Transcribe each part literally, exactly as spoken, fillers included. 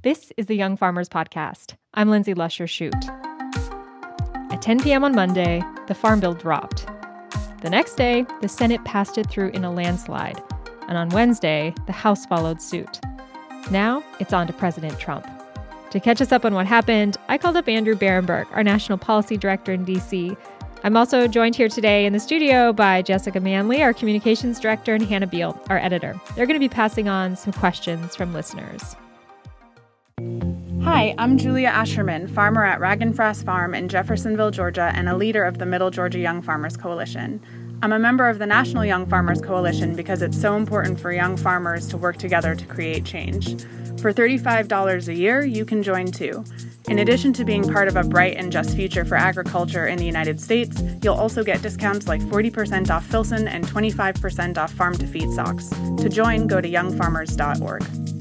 This is the Young Farmers Podcast. I'm Lindsay Lusher-Shute. At ten p.m. on Monday, the Farm Bill dropped. The next day, the Senate passed it through in a landslide. And on Wednesday, the House followed suit. Now, it's on to President Trump. To catch us up on what happened, I called up Andrew Barenberg, our National Policy Director in D C. I'm also joined here today in the studio by Jessica Manley, our Communications Director, and Hannah Beal, our editor. They're going to be passing on some questions from listeners. Hi, I'm Julia Asherman, farmer at Ragenfrass Farm in Jeffersonville, Georgia, and a leader of the Middle Georgia Young Farmers Coalition. I'm a member of the National Young Farmers Coalition because it's so important for young farmers to work together to create change. For thirty-five dollars a year, you can join too. In addition to being part of a bright and just future for agriculture in the United States, you'll also get discounts like forty percent off Filson and twenty-five percent off farm-to-feed socks. To join, go to young farmers dot org.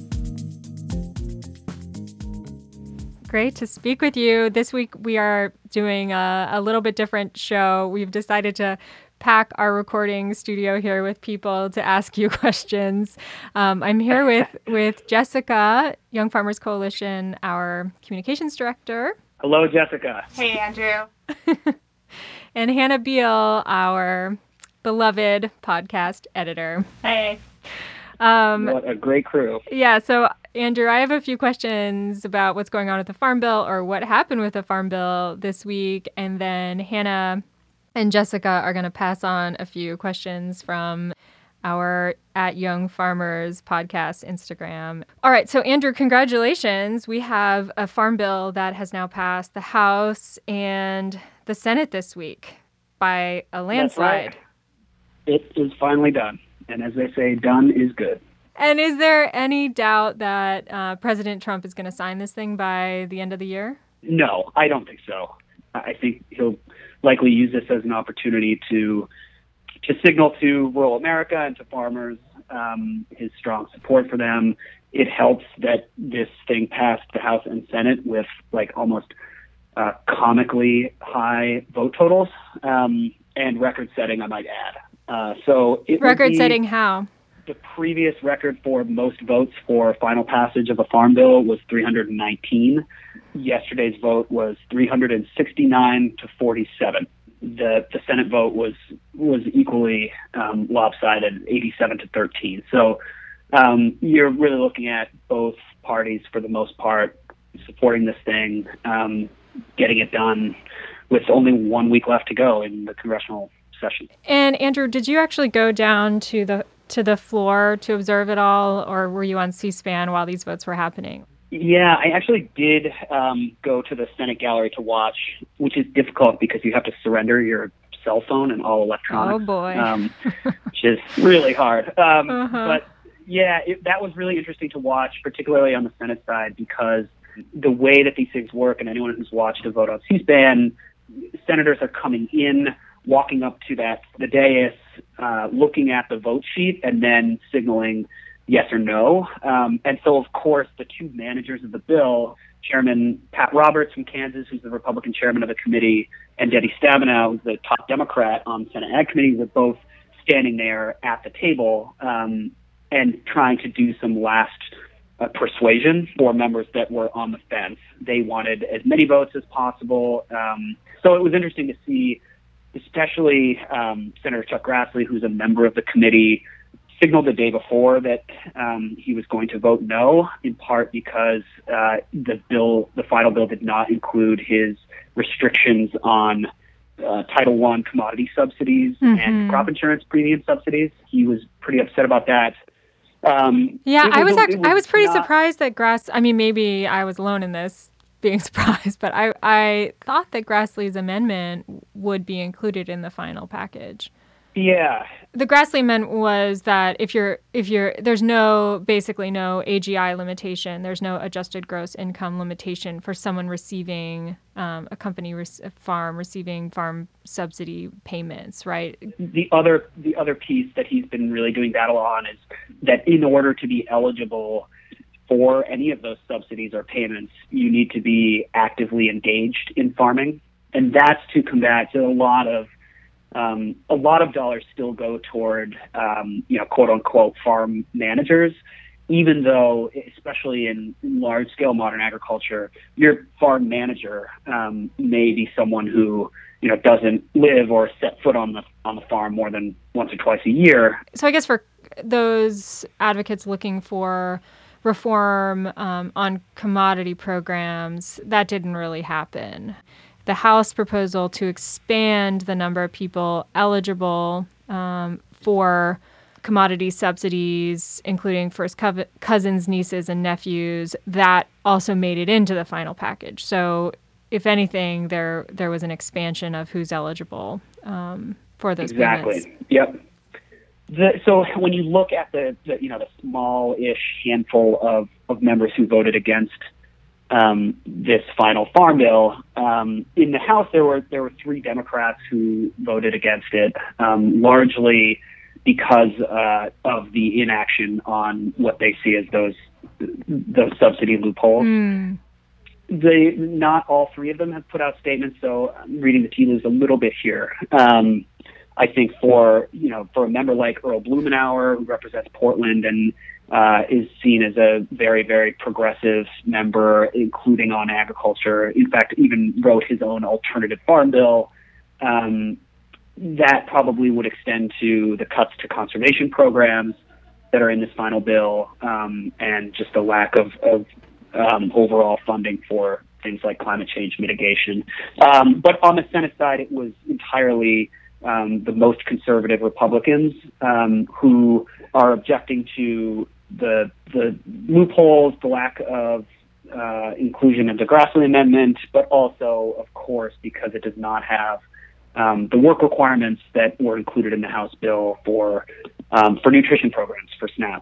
Great to speak with you. This week we are doing a, a little bit different show. We've decided to pack our recording studio here with people to ask you questions. Um, I'm here with, with Jessica, Young Farmers Coalition, our communications director. Hello, Jessica. Hey, Andrew. And Hannah Beal, our beloved podcast editor. Hey. Um, what a great crew. Yeah, so Andrew, I have a few questions about what's going on with the Farm Bill or what happened with the Farm Bill this week. And then Hannah and Jessica are going to pass on a few questions from our At Young Farmers podcast Instagram. All right, so Andrew, congratulations. We have a Farm Bill that has now passed the House and the Senate this week by a landslide. That's right. It is finally done. And as they say, done is good. And is there any doubt that uh, President Trump is going to sign this thing by the end of the year? No, I don't think so. I think he'll likely use this as an opportunity to to signal to rural America and to farmers um, his strong support for them. It helps that this thing passed the House and Senate with like almost uh, comically high vote totals um, and record-setting, I might add. Uh, so it record-setting how? The previous record for most votes for final passage of a farm bill was three hundred nineteen. Yesterday's vote was three hundred sixty-nine to forty-seven. The the Senate vote was was equally um, lopsided, eighty-seven to thirteen. So um, you're really looking at both parties, for the most part, supporting this thing, um, getting it done with only one week left to go in the congressional session. And Andrew, did you actually go down to the to the floor to observe it all, or were you on C-SPAN while these votes were happening? Yeah, I actually did um, go to the Senate gallery to watch, which is difficult because you have to surrender your cell phone and all electronics. Oh, boy. um, which is really hard. Um, uh-huh. But, yeah, it, that was really interesting to watch, particularly on the Senate side, because the way that these things work, and anyone who's watched a vote on C-SPAN, senators are coming in, walking up to that the dais, uh, looking at the vote sheet, and then signaling yes or no. Um, and so, of course, the two managers of the bill, Chairman Pat Roberts from Kansas, who's the Republican chairman of the committee, and Debbie Stabenow, who's the top Democrat on the Senate Ag Committee, were both standing there at the table um, and trying to do some last uh, persuasion for members that were on the fence. They wanted as many votes as possible. Um, so it was interesting to see, especially um, Senator Chuck Grassley, who's a member of the committee, signaled the day before that um, he was going to vote no, in part because uh, the bill, the final bill, did not include his restrictions on uh, Title One commodity subsidies mm-hmm. and crop insurance premium subsidies. He was pretty upset about that. Um, yeah, was, I was, actually, was I was pretty not, surprised that Grass. I mean, maybe I was alone in this, being surprised, but I, I thought that Grassley's amendment would be included in the final package. Yeah. The Grassley amendment was that if you're, if you're, there's no, basically no A G I limitation, there's no adjusted gross income limitation for someone receiving, um, a company, a farm receiving farm subsidy payments, right? The other, the other piece that he's been really doing battle on is that in order to be eligible for any of those subsidies or payments, you need to be actively engaged in farming. And that's to combat a lot of Um, a lot of dollars still go toward, um, you know, quote unquote farm managers. even though, especially in large-scale modern agriculture, your farm manager um, may be someone who, you know, doesn't live or set foot on the on the farm more than once or twice a year. So I guess for those advocates looking for reform um, on commodity programs, that didn't really happen. The House proposal to expand the number of people eligible um, for commodity subsidies, including first co- cousins, nieces, and nephews, that also made it into the final package. So if anything, there there was an expansion of who's eligible um, for those exactly. payments. Yep. The, so when you look at the, the you know the small-ish handful of, of members who voted against um, this final farm bill, um, in the House there were there were three Democrats who voted against it, um, largely because uh, of the inaction on what they see as those those subsidy loopholes. Mm. They not all three of them have put out statements, so I'm reading the tea leaves a little bit here. Um, I think for, you know, for a member like Earl Blumenauer, who represents Portland and uh, is seen as a very, very progressive member, including on agriculture, in fact, even wrote his own alternative farm bill, um, that probably would extend to the cuts to conservation programs that are in this final bill, um, and just the lack of, of um, overall funding for things like climate change mitigation. Um, but on the Senate side, it was entirely Um, the most conservative Republicans um, who are objecting to the the loopholes, the lack of uh, inclusion of the Grassley Amendment, but also, of course, because it does not have um, the work requirements that were included in the House bill for um, for nutrition programs, for SNAP.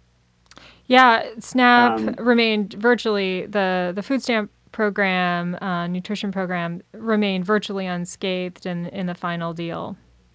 Yeah, SNAP Um, remained virtually, the, the food stamp program, uh, nutrition program, remained virtually unscathed in, in the final deal.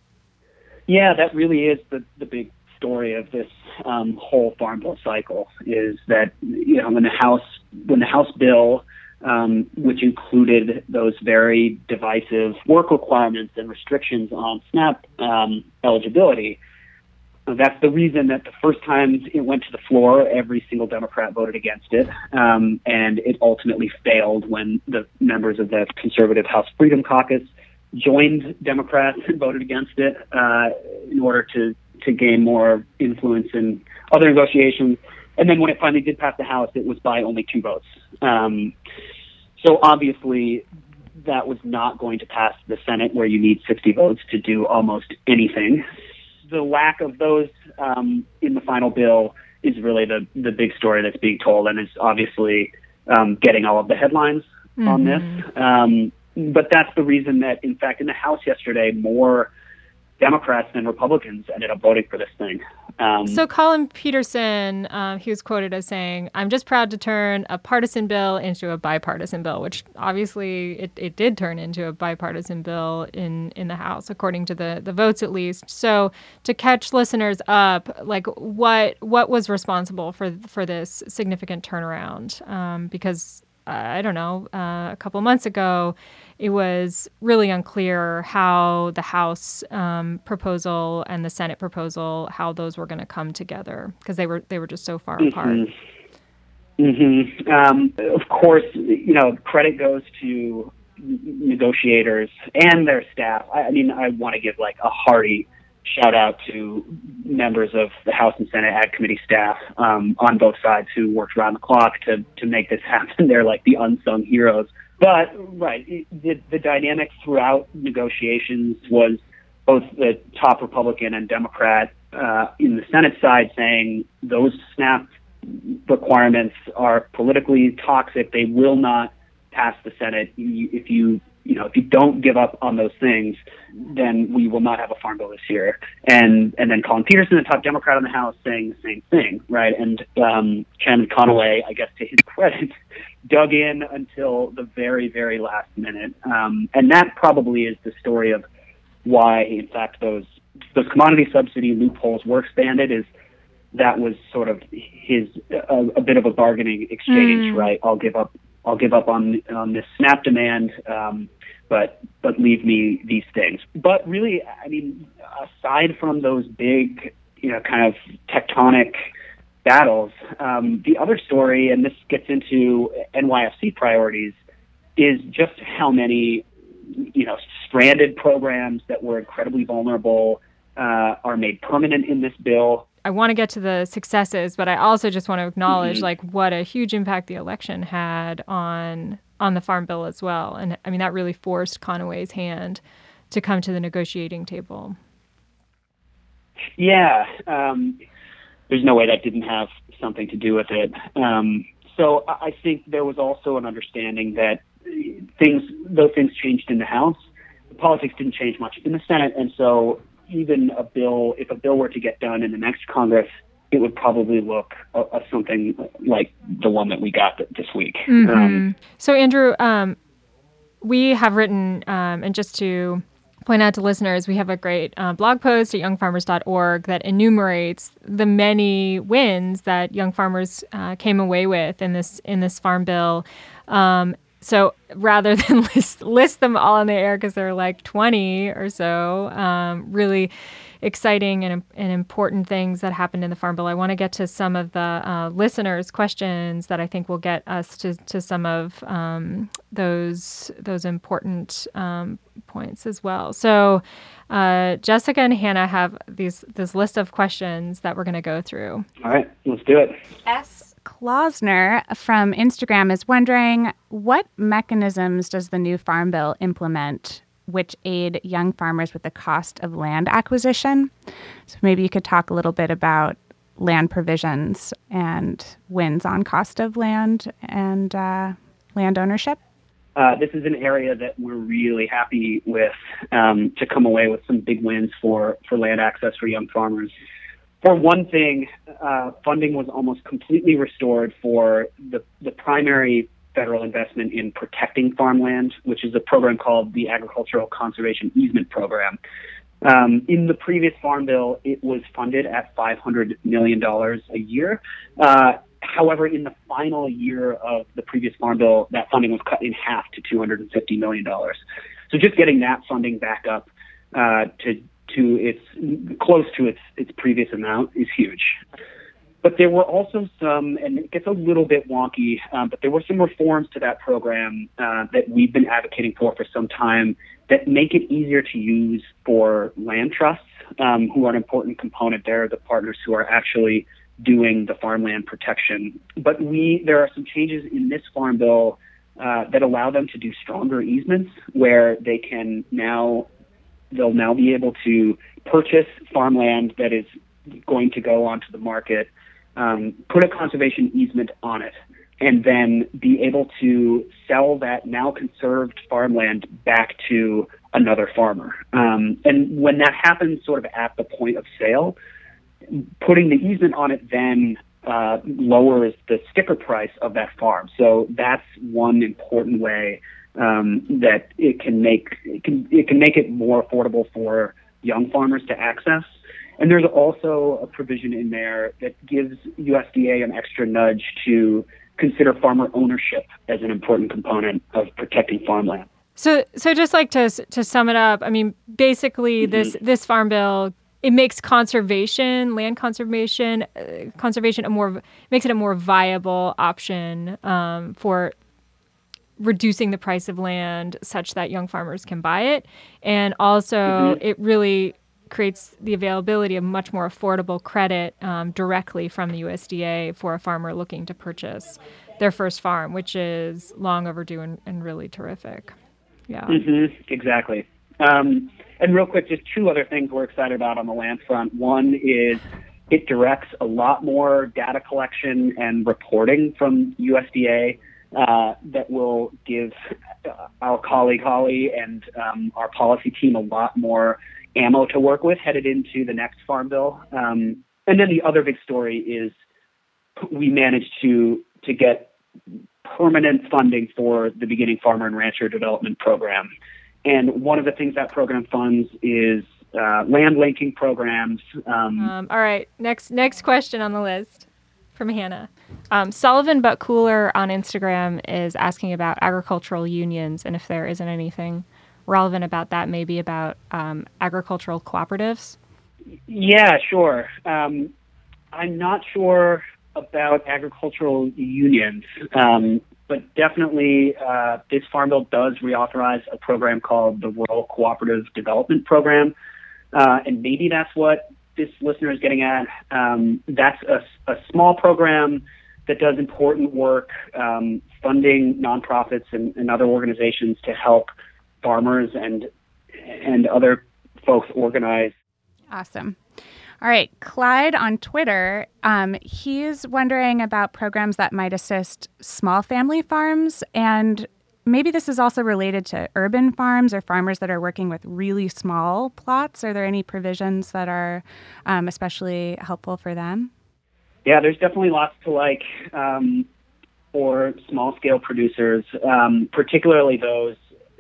Yeah, that really is the, the big story of this um, whole farm bill cycle, is that, you know, when the House when the House bill, um, which included those very divisive work requirements and restrictions on SNAP um, eligibility, that's the reason that the first time it went to the floor, every single Democrat voted against it, um, and it ultimately failed when the members of the conservative House Freedom Caucus joined Democrats and voted against it uh, in order to, to gain more influence in other negotiations. And then when it finally did pass the House, it was by only two votes. Um, so obviously, that was not going to pass the Senate, where you need sixty votes to do almost anything. The lack of those um, in the final bill is really the, the big story that's being told, and is obviously um, getting all of the headlines mm-hmm. on this. Um, but that's the reason that, in fact, in the House yesterday, more Democrats than Republicans ended up voting for this thing. Um, so Colin Peterson, uh, he was quoted as saying, "I'm just proud to turn a partisan bill into a bipartisan bill," which obviously it, it did turn into a bipartisan bill in, in the House, according to the, the votes at least. So to catch listeners up, like what what was responsible for for this significant turnaround? Um, because uh, I don't know, uh, a couple months ago, it was really unclear how the House um, proposal and the Senate proposal, how those were going to come together, because they were they were just so far mm-hmm. apart. Mm-hmm. Um, of course, you know, credit goes to negotiators and their staff. I, I mean, I want to give like a hearty shout out to members of the House and Senate Ag Committee staff um, on both sides who worked around the clock to to make this happen. They're like the unsung heroes. But, right, the, the dynamic throughout negotiations was both the top Republican and Democrat uh, in the Senate side saying those SNAP requirements are politically toxic. They will not pass the Senate. If you, you know, if you don't give up on those things, then we will not have a farm bill this year. And and then Colin Peterson, the top Democrat in the House, saying the same thing, right? And um, Chairman Conaway, I guess to his credit, dug in until the very, very last minute. Um, and that probably is the story of why, in fact, those those commodity subsidy loopholes were expanded, is that was sort of his a, a bit of a bargaining exchange, mm. right? I'll give up I'll give up on on this SNAP demand, um, but but leave me these things. But really, I mean, aside from those big, you know, kind of tectonic battles. Um, the other story, and this gets into N Y F C priorities, is just how many, you know, stranded programs that were incredibly vulnerable uh, are made permanent in this bill. I want to get to the successes, but I also just want to acknowledge Mm-hmm. like what a huge impact the election had on on the Farm Bill as well. And I mean, that really forced Conaway's hand to come to the negotiating table. Yeah, um, there's no way that didn't have something to do with it. Um, so I think there was also an understanding that things, though things changed in the House, the politics didn't change much in the Senate, and so even a bill, if a bill were to get done in the next Congress, it would probably look uh, uh, something like the one that we got th- this week. Mm-hmm. Um, so, Andrew, um, we have written, um, and just to point out to listeners, we have a great uh, blog post at young farmers dot org that enumerates the many wins that young farmers uh, came away with in this in this farm bill. Um, so rather than list, list them all in the air, because there are like twenty or so um, really exciting and, and important things that happened in the Farm Bill, I want to get to some of the uh, listeners' questions that I think will get us to, to some of um, those those important um, points as well. So uh, Jessica and Hannah have these this list of questions that we're going to go through. all right, let's do it. S. Klausner from Instagram is wondering, what mechanisms does the new Farm Bill implement which aid young farmers with the cost of land acquisition? So maybe you could talk a little bit about land provisions and wins on cost of land and uh, land ownership. Uh, this is an area that we're really happy with um, to come away with some big wins for, for land access for young farmers. For one thing, uh, funding was almost completely restored for the, the primary federal investment in protecting farmland, which is a program called the Agricultural Conservation Easement Program. Um, in the previous Farm Bill, it was funded at five hundred million dollars a year. Uh, however, in the final year of the previous Farm Bill, that funding was cut in half to two hundred fifty million dollars. So just getting that funding back up uh, to to its close to its its previous amount is huge. But there were also some, and it gets a little bit wonky, um, but there were some reforms to that program uh, that we've been advocating for for some time that make it easier to use for land trusts, um, who are an important component. They're the partners who are actually doing the farmland protection. But we there are some changes in this Farm Bill uh, that allow them to do stronger easements, where they can now they'll now be able to purchase farmland that is going to go onto the market, um, put a conservation easement on it, and then be able to sell that now conserved farmland back to another farmer. Um, and when that happens sort of at the point of sale, putting the easement on it then uh, lowers the sticker price of that farm. So that's one important way um, that it can make it can it can make it more affordable for young farmers to access. And there's also a provision in there that gives U S D A an extra nudge to consider farmer ownership as an important component of protecting farmland. So, so just like to to sum it up, I mean, basically, mm-hmm. this this Farm Bill, it makes conservation, land conservation, uh, conservation a more makes it a more viable option um, for reducing the price of land such that young farmers can buy it, and also mm-hmm. it really creates the availability of much more affordable credit um, directly from the U S D A for a farmer looking to purchase their first farm, which is long overdue and, and really terrific. Yeah, mm-hmm. Exactly. Um, and real quick, just two other things we're excited about on the land front. One is it directs a lot more data collection and reporting from U S D A uh, that will give our colleague Holly and um, our policy team a lot more ammo to work with headed into the next Farm Bill. Um, and then the other big story is we managed to to get permanent funding for the Beginning Farmer and Rancher Development Program. And one of the things that program funds is uh, land linking programs. Um, um, all right, next next question on the list from Hannah. Um, Sullivan But Cooler on Instagram is asking about agricultural unions and if there isn't anything relevant about that, maybe about um, agricultural cooperatives. Yeah, sure. Um, I'm not sure about agricultural unions, um, but definitely uh, this Farm Bill does reauthorize a program called the Rural Cooperative Development Program, uh, and maybe that's what this listener is getting at. Um, that's a, a small program that does important work, um, funding nonprofits and, and other organizations to help farmers and and other folks organize. Awesome. All right, Clyde on Twitter, um, he's wondering about programs that might assist small family farms, and maybe this is also related to urban farms or farmers that are working with really small plots. Are there any provisions that are um, especially helpful for them? Yeah, there's definitely lots to like um, for small-scale producers, um, particularly those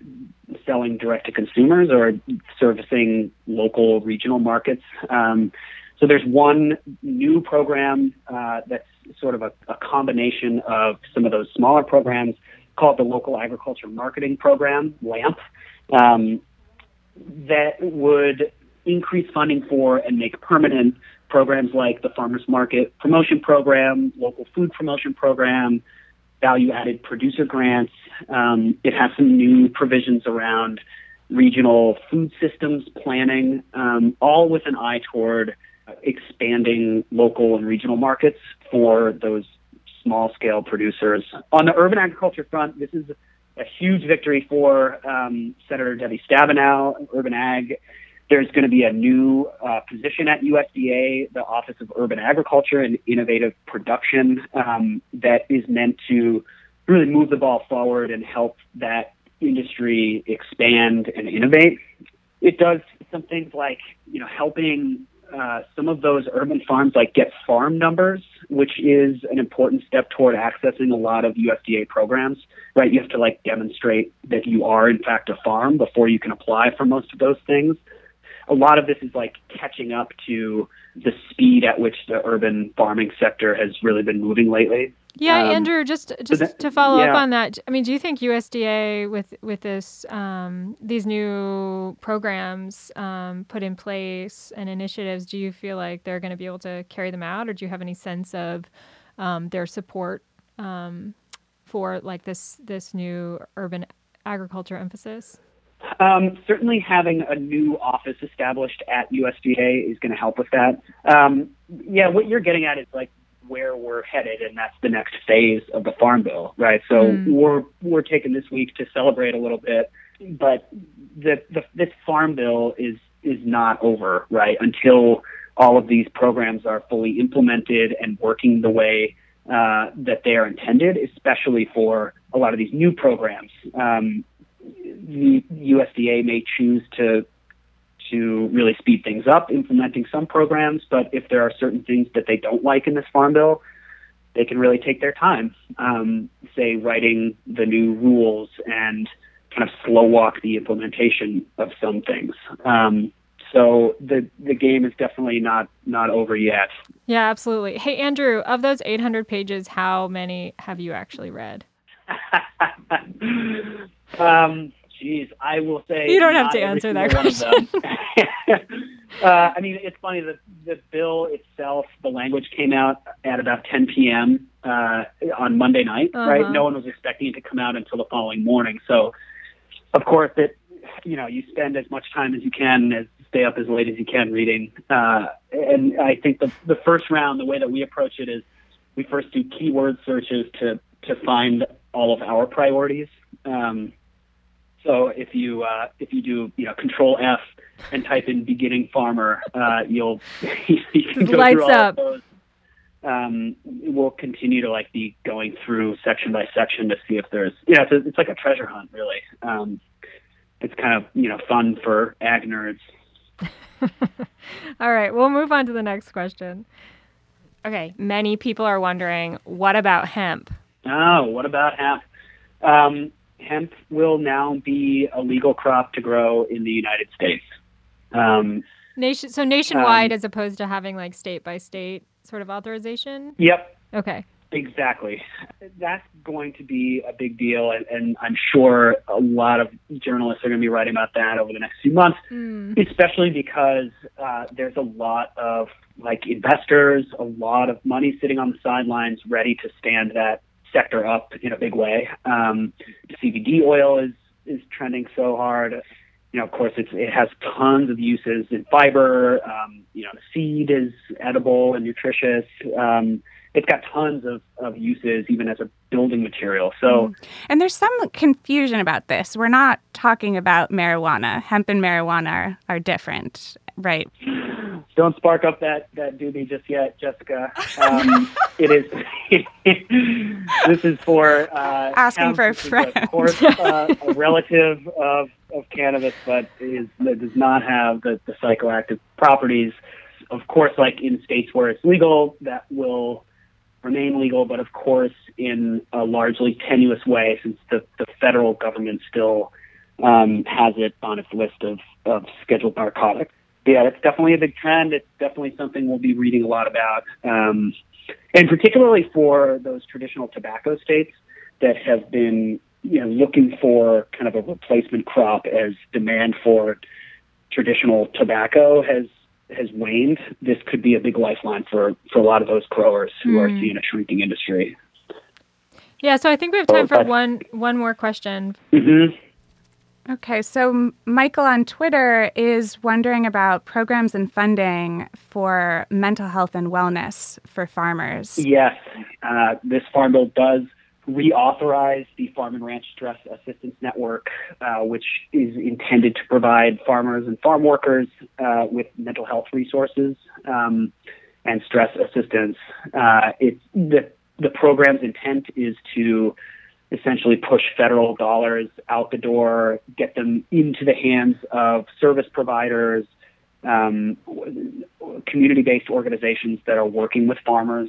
selling direct to consumers or servicing local regional markets. Um, so there's one new program uh, that's sort of a, a combination of some of those smaller programs called the Local Agriculture Marketing Program, LAMP, um, that would increase funding for and make permanent programs like the Farmers Market Promotion Program, Local Food Promotion Program, value-added producer grants. Um, it has some new provisions around regional food systems planning, um, all with an eye toward expanding local and regional markets for those small-scale producers. On the urban agriculture front, this is a huge victory for um, Senator Debbie Stabenow, Urban Ag. There's going to be a new uh, position at U S D A, the Office of Urban Agriculture and Innovative Production, um, that is meant to really move the ball forward and help that industry expand and innovate. It does some things like, you know, helping uh, some of those urban farms like get farm numbers, which is an important step toward accessing a lot of U S D A programs, right? You have to like demonstrate that you are in fact a farm before you can apply for most of those things. A lot of this is like catching up to the speed at which the urban farming sector has really been moving lately. Yeah, um, Andrew, just just that, to follow yeah. up on that, I mean, do you think U S D A with with this um, these new programs um, put in place and initiatives, do you feel like they're going to be able to carry them out, or do you have any sense of um, their support um, for like this this new urban agriculture emphasis? Um, certainly having a new office established at U S D A is going to help with that. Um, yeah, what you're getting at is like where we're headed, and that's the next phase of the Farm Bill, right? So mm. we're we're taking this week to celebrate a little bit, but the, the this Farm Bill is is not over, right? Until all of these programs are fully implemented and working the way uh, that they are intended, especially for a lot of these new programs. Um, the U S D A may choose to to really speed things up, implementing some programs, but if there are certain things that they don't like in this Farm Bill, they can really take their time, um, say writing the new rules and kind of slow walk the implementation of some things. Um, so the the game is definitely not not over yet. Yeah, absolutely. Hey, Andrew, of those eight hundred pages, how many have you actually read? um, geez, I will say you don't have to answer that question. uh, I mean, it's funny that the bill itself, the language came out at about ten p.m. Uh, on Monday night, uh-huh. right? No one was expecting it to come out until the following morning. So, of course, it you know you spend as much time as you can, as stay up as late as you can reading. Uh, and I think the the first round, the way that we approach it is we first do keyword searches to to find all of our priorities. Um, so if you uh, if you do you know Control F and type in beginning farmer, uh, you'll you can go lights through all up. Of those. Um, we'll continue to like be going through section by section to see if there's yeah it's, a, it's like a treasure hunt really. Um, it's kind of you know fun for ag nerds. All right, we'll move on to the next question. Okay, many people are wondering, what about hemp? Oh, what about hemp? Um, hemp will now be a legal crop to grow in the United States. Um, Nation, so nationwide um, as opposed to having like state by state sort of authorization? Yep. Okay. Exactly. That's going to be a big deal, and, and I'm sure a lot of journalists are going to be writing about that over the next few months, mm. especially because uh, there's a lot of like investors, a lot of money sitting on the sidelines ready to stand that sector up in a big way. Um, C B D oil is, is trending so hard. You know, of course, it's, it has tons of uses in fiber. Um, you know, the seed is edible and nutritious. Um, It's got tons of, of uses, even as a building material. So, and there's some confusion about this. We're not talking about marijuana. Hemp and marijuana are, are different, right? Don't spark up that, that doobie just yet, Jessica. Um, it is. This is for uh, asking hemp, for a friend. Is, of course, uh, a relative of, of cannabis, but is that does not have the, the psychoactive properties. Of course, like in states where it's legal, that will remain legal, but of course in a largely tenuous way, since the, the federal government still um, has it on its list of, of scheduled narcotics. Yeah, it's definitely a big trend. It's definitely something we'll be reading a lot about. Um, and particularly for those traditional tobacco states that have been, you know, looking for kind of a replacement crop as demand for traditional tobacco has has waned. This could be a big lifeline for, for a lot of those growers who mm. are seeing a shrinking industry. Yeah, so I think we have time for one one more question. Mm-hmm. Okay, so Michael on Twitter is wondering about programs and funding for mental health and wellness for farmers. Yes, uh, this Farm Bill does reauthorize the Farm and Ranch Stress Assistance Network, uh, which is intended to provide farmers and farm workers uh, with mental health resources um, and stress assistance. Uh, it's the the program's intent is to essentially push federal dollars out the door, get them into the hands of service providers, um, community-based organizations that are working with farmers,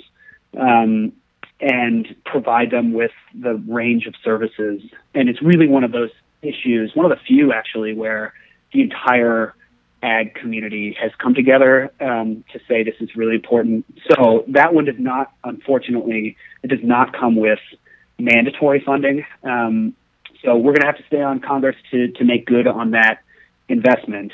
um, and provide them with the range of services. And it's really one of those issues, one of the few actually, where the entire ag community has come together um, to say this is really important. So that one does not, unfortunately, it does not come with mandatory funding. Um, so we're going to have to stay on Congress to, to make good on that investment.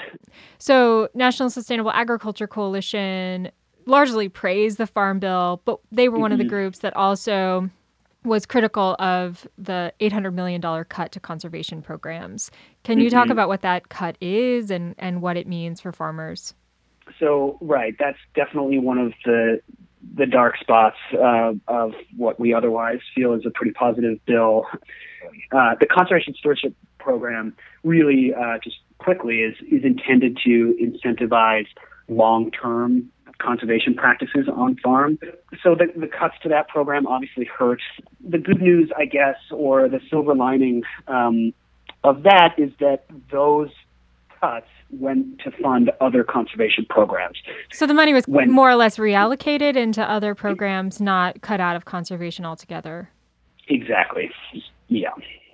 So National Sustainable Agriculture Coalition largely praised the Farm Bill, but they were one mm-hmm. of the groups that also was critical of the eight hundred million dollars cut to conservation programs. Can you mm-hmm. talk about what that cut is and, and what it means for farmers? So, right, that's definitely one of the the dark spots uh, of what we otherwise feel is a pretty positive bill. Uh, the Conservation Stewardship Program really, uh, just quickly, is, is intended to incentivize long-term conservation practices on farm. So the, the cuts to that program obviously hurt. The good news, I guess, or the silver lining um, of that is that those cuts went to fund other conservation programs. So the money was when, more or less reallocated into other programs, not cut out of conservation altogether. Exactly. Yeah.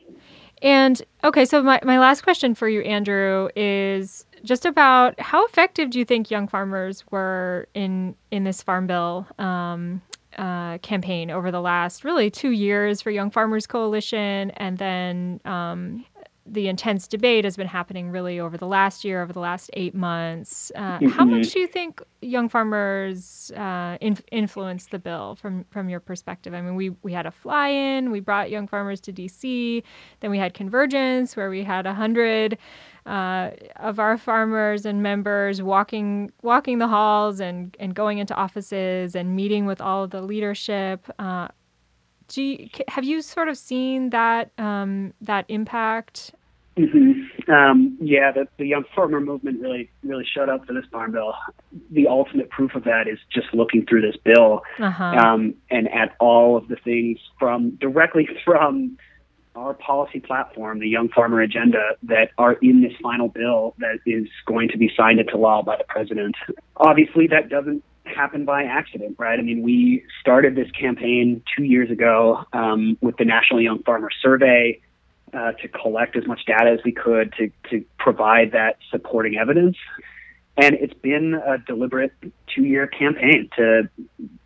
And okay, so my, my last question for you, Andrew, is just about how effective do you think young farmers were in, in this Farm Bill um, uh, campaign over the last really two years for Young Farmers Coalition, and then um, the intense debate has been happening really over the last year, over the last eight months. Uh, mm-hmm. How much do you think young farmers uh, in, influenced the bill from, from your perspective? I mean, we, we had a fly-in, we brought young farmers to D C, then we had Convergence, where we had one hundred uh, of our farmers and members walking walking the halls and, and going into offices and meeting with all of the leadership. Uh, do you, have you sort of seen that um, that impact? Mm-hmm. Um, yeah, the, the young farmer movement really, really showed up for this Farm Bill. The ultimate proof of that is just looking through this bill uh-huh. um, and at all of the things from directly from our policy platform, the Young Farmer Agenda, that are in this final bill that is going to be signed into law by the president. Obviously, that doesn't happen by accident, right? I mean, we started this campaign two years ago um, with the National Young Farmer Survey, Uh, to collect as much data as we could to, to provide that supporting evidence. And it's been a deliberate two-year campaign to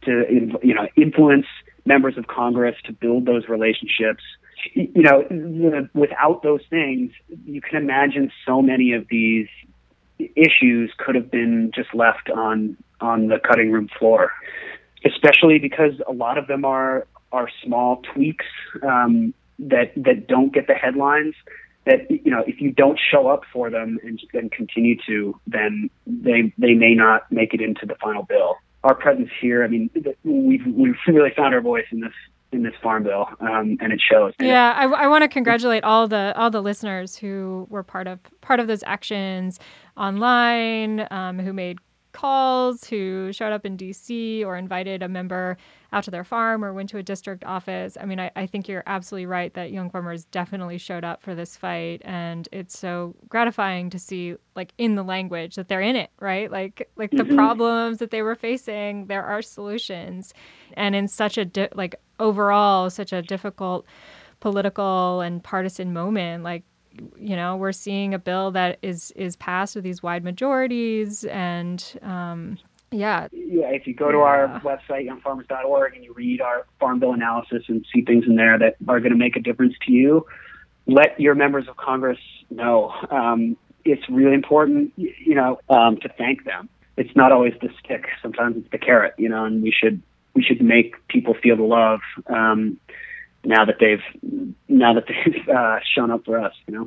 to you know influence members of Congress to build those relationships. You know, the, without those things, you can imagine so many of these issues could have been just left on on the cutting room floor, especially because a lot of them are are small tweaks um, that that don't get the headlines. That you know, if you don't show up for them and, and continue to, then they they may not make it into the final bill. Our presence here, I mean, we've we've really found our voice in this in this farm bill, um, and it shows. Yeah, I, I want to congratulate all the all the listeners who were part of part of those actions online, um, who made calls, who showed up in D C or invited a member out to their farm or went to a district office. I mean, I, I think you're absolutely right that young farmers definitely showed up for this fight, and it's so gratifying to see, like, in the language that they're in it, right? Like, like mm-hmm. the problems that they were facing, there are solutions, and in such a di- like overall such a difficult political and partisan moment, like, you know, we're seeing a bill that is is passed with these wide majorities, and um, yeah. Yeah, if you go to yeah. our website, young farmers dot org, and you read our farm bill analysis and see things in there that are going to make a difference to you, let your members of Congress know. Um, it's really important, you know, um, to thank them. It's not always the stick; sometimes it's the carrot, you know. And we should we should make people feel the love. Um, now that they've now that they've uh, shown up for us, you know.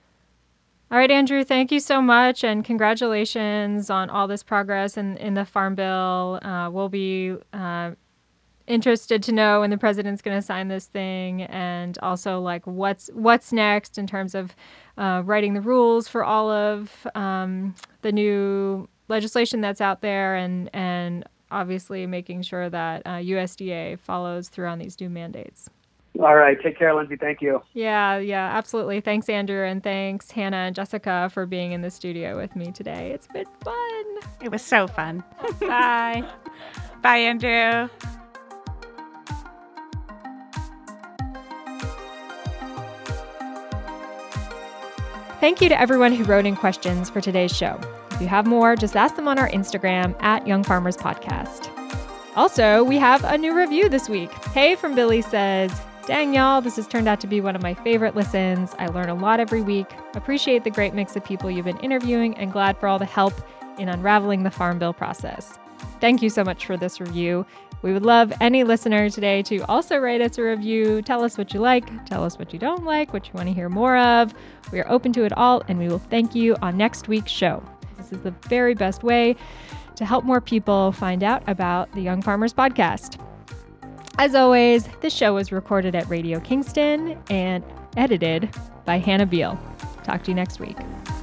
All right, Andrew, thank you so much, and congratulations on all this progress in, in the Farm Bill. Uh, we'll be uh, interested to know when the president's going to sign this thing, and also like what's what's next in terms of uh, writing the rules for all of um, the new legislation that's out there, and and obviously making sure that uh, U S D A follows through on these new mandates. All right. Take care, Lindsay. Thank you. Yeah, yeah, absolutely. Thanks, Andrew. And thanks, Hannah and Jessica, for being in the studio with me today. It's been fun. It was so fun. Bye. Bye, Andrew. Thank you to everyone who wrote in questions for today's show. If you have more, just ask them on our Instagram at Young Farmers Podcast. Also, we have a new review this week. Hey from Billy says, "Dang, y'all, this has turned out to be one of my favorite listens. I learn a lot every week. Appreciate the great mix of people you've been interviewing, and glad for all the help in unraveling the Farm Bill process." Thank you so much for this review. We would love any listener today to also write us a review. Tell us what you like. Tell us what you don't like, what you want to hear more of. We are open to it all, and we will thank you on next week's show. This is the very best way to help more people find out about the Young Farmers Podcast. As always, this show was recorded at Radio Kingston and edited by Hannah Beal. Talk to you next week.